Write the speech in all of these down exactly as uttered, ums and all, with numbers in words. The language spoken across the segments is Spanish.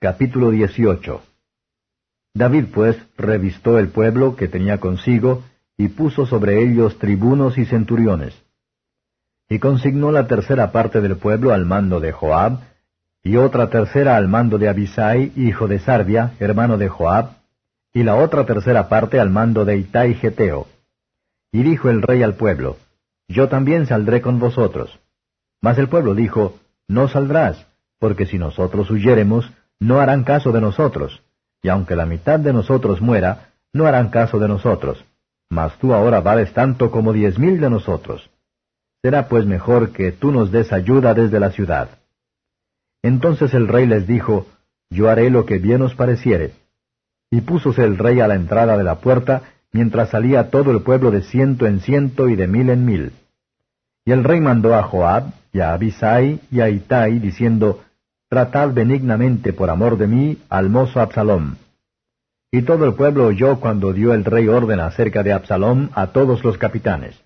Capítulo dieciocho. David pues revistó el pueblo que tenía consigo, y puso sobre ellos tribunos y centuriones. Y consignó la tercera parte del pueblo al mando de Joab, y otra tercera al mando de Abisai, hijo de Sarvia, hermano de Joab, y la otra tercera parte al mando de Itai Geteo. Y dijo el rey al pueblo, Yo también saldré con vosotros. Mas el pueblo dijo, No saldrás, porque si nosotros huyéremos, no harán caso de nosotros, y aunque la mitad de nosotros muera, no harán caso de nosotros. Mas tú ahora vales tanto como diez mil de nosotros. Será pues mejor que tú nos des ayuda desde la ciudad. Entonces el rey les dijo, Yo haré lo que bien os pareciere. Y púsose el rey a la entrada de la puerta, mientras salía todo el pueblo de ciento en ciento y de mil en mil. Y el rey mandó a Joab, y a Abisai, y a Itai, diciendo, Tratad benignamente por amor de mí al mozo Absalom. Y todo el pueblo oyó cuando dio el rey orden acerca de Absalom a todos los capitanes.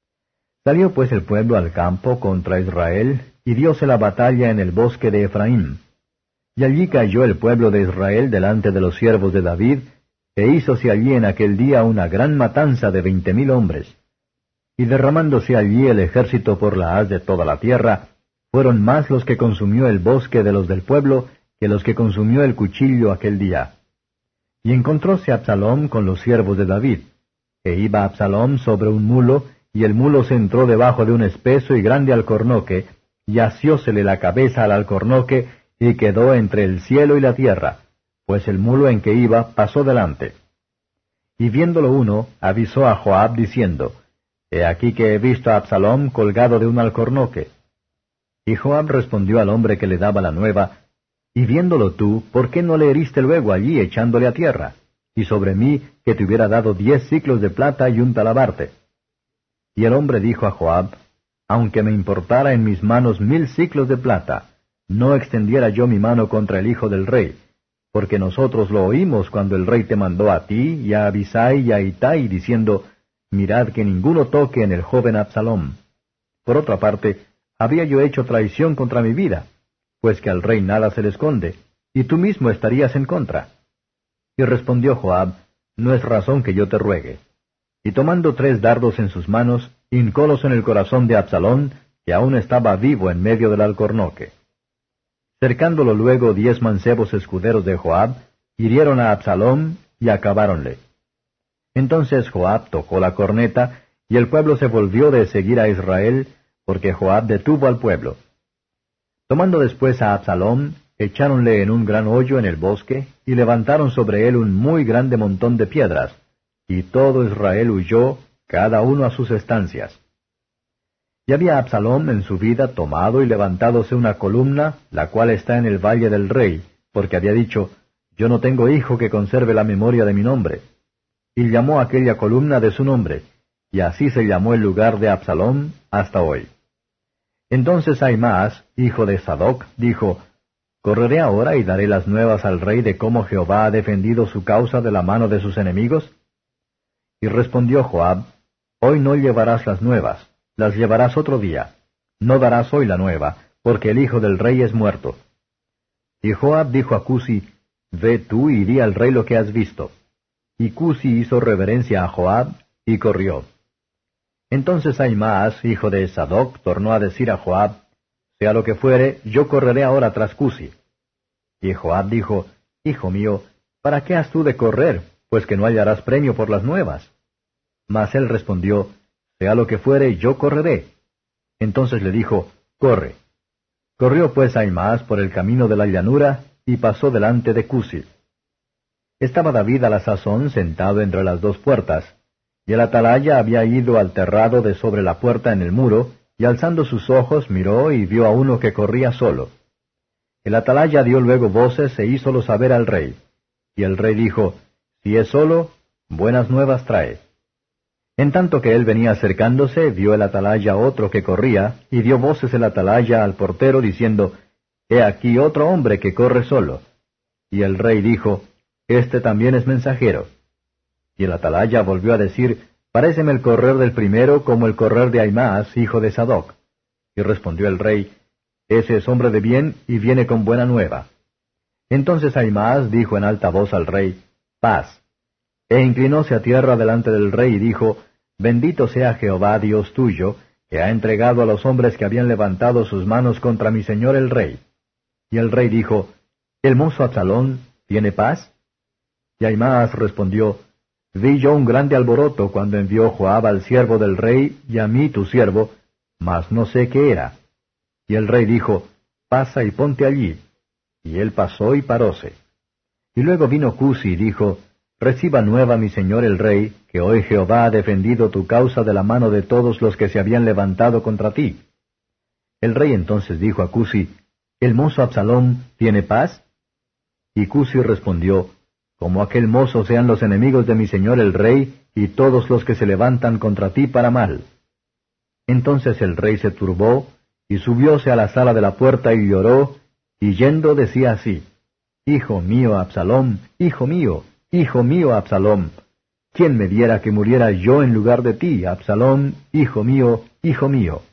Salió pues el pueblo al campo contra Israel, y dióse la batalla en el bosque de Efraín. Y allí cayó el pueblo de Israel delante de los siervos de David, e hízose allí en aquel día una gran matanza de veinte mil hombres. Y derramándose allí el ejército por la haz de toda la tierra, fueron más los que consumió el bosque de los del pueblo, que los que consumió el cuchillo aquel día. Y encontróse Absalom con los siervos de David. E iba Absalom sobre un mulo, y el mulo se entró debajo de un espeso y grande alcornoque, y asiósele la cabeza al alcornoque, y quedó entre el cielo y la tierra, pues el mulo en que iba pasó delante. Y viéndolo uno, avisó a Joab diciendo, He aquí que he visto a Absalom colgado de un alcornoque. Y Joab respondió al hombre que le daba la nueva, Y viéndolo tú, ¿por qué no le heriste luego allí echándole a tierra? Y sobre mí, que te hubiera dado diez siclos de plata y un talabarte. Y el hombre dijo a Joab, Aunque me importara en mis manos mil siclos de plata, no extendiera yo mi mano contra el hijo del rey, porque nosotros lo oímos cuando el rey te mandó a ti, y a Abisai y a Itai, diciendo, Mirad que ninguno toque en el joven Absalom. Por otra parte, había yo hecho traición contra mi vida, pues que al rey nada se le esconde, y tú mismo estarías en contra. Y respondió Joab, No es razón que yo te ruegue. Y tomando tres dardos en sus manos, hincólos en el corazón de Absalom, que aún estaba vivo en medio del alcornoque. Cercándolo luego diez mancebos escuderos de Joab, hirieron a Absalom y acabáronle. Entonces Joab tocó la corneta, y el pueblo se volvió de seguir a Israel, porque Joab detuvo al pueblo. Tomando después a Absalom, echáronle en un gran hoyo en el bosque, y levantaron sobre él un muy grande montón de piedras, y todo Israel huyó, cada uno a sus estancias. Y había Absalom en su vida tomado y levantádose una columna, la cual está en el valle del rey, porque había dicho, Yo no tengo hijo que conserve la memoria de mi nombre. Y llamó aquella columna de su nombre, y así se llamó el lugar de Absalom hasta hoy. Entonces Ahimaas, hijo de Sadoc, dijo, ¿Correré ahora y daré las nuevas al rey de cómo Jehová ha defendido su causa de la mano de sus enemigos? Y respondió Joab, Hoy no llevarás las nuevas, las llevarás otro día. No darás hoy la nueva, porque el hijo del rey es muerto. Y Joab dijo a Cusi, Ve tú y di al rey lo que has visto. Y Cusi hizo reverencia a Joab, y corrió. Entonces Ahimaas, hijo de Sadoc, tornó a decir a Joab, Sea lo que fuere, yo correré ahora tras Cusi. Y Joab dijo, Hijo mío, ¿para qué has tú de correr, pues que no hallarás premio por las nuevas? Mas él respondió, Sea lo que fuere, yo correré. Entonces le dijo, Corre. Corrió pues Ahimaas por el camino de la llanura, y pasó delante de Cusi. Estaba David a la sazón sentado entre las dos puertas, y el atalaya había ido al terrado de sobre la puerta en el muro, y alzando sus ojos miró y vio a uno que corría solo. El atalaya dio luego voces e hízolo saber al rey. Y el rey dijo, Si es solo, buenas nuevas trae. En tanto que él venía acercándose, vio el atalaya otro que corría, y dio voces el atalaya al portero, diciendo, He aquí otro hombre que corre solo. Y el rey dijo, Este también es mensajero. Y el atalaya volvió a decir, Paréceme el correr del primero como el correr de Ahimaas, hijo de Sadoc. Y respondió el rey, Ese es hombre de bien y viene con buena nueva. Entonces Ahimaas dijo en alta voz al rey, Paz. E inclinóse a tierra delante del rey y dijo, Bendito sea Jehová Dios tuyo, que ha entregado a los hombres que habían levantado sus manos contra mi señor el rey. Y el rey dijo, ¿El mozo Absalón tiene paz? Y Ahimaas respondió, Vi yo un grande alboroto cuando envió Joab al siervo del rey y a mí tu siervo, mas no sé qué era. Y el rey dijo, Pasa y ponte allí. Y él pasó y paróse. Y luego vino Cusi y dijo, Reciba nueva mi señor el rey, que hoy Jehová ha defendido tu causa de la mano de todos los que se habían levantado contra ti. El rey entonces dijo a Cusi, ¿El mozo Absalón tiene paz? Y Cusi respondió, Como aquel mozo sean los enemigos de mi señor el rey, y todos los que se levantan contra ti para mal. Entonces el rey se turbó, y subióse a la sala de la puerta y lloró, y yendo decía así, Hijo mío Absalom, hijo mío, hijo mío Absalom, ¿quién me diera que muriera yo en lugar de ti, Absalom, hijo mío, hijo mío?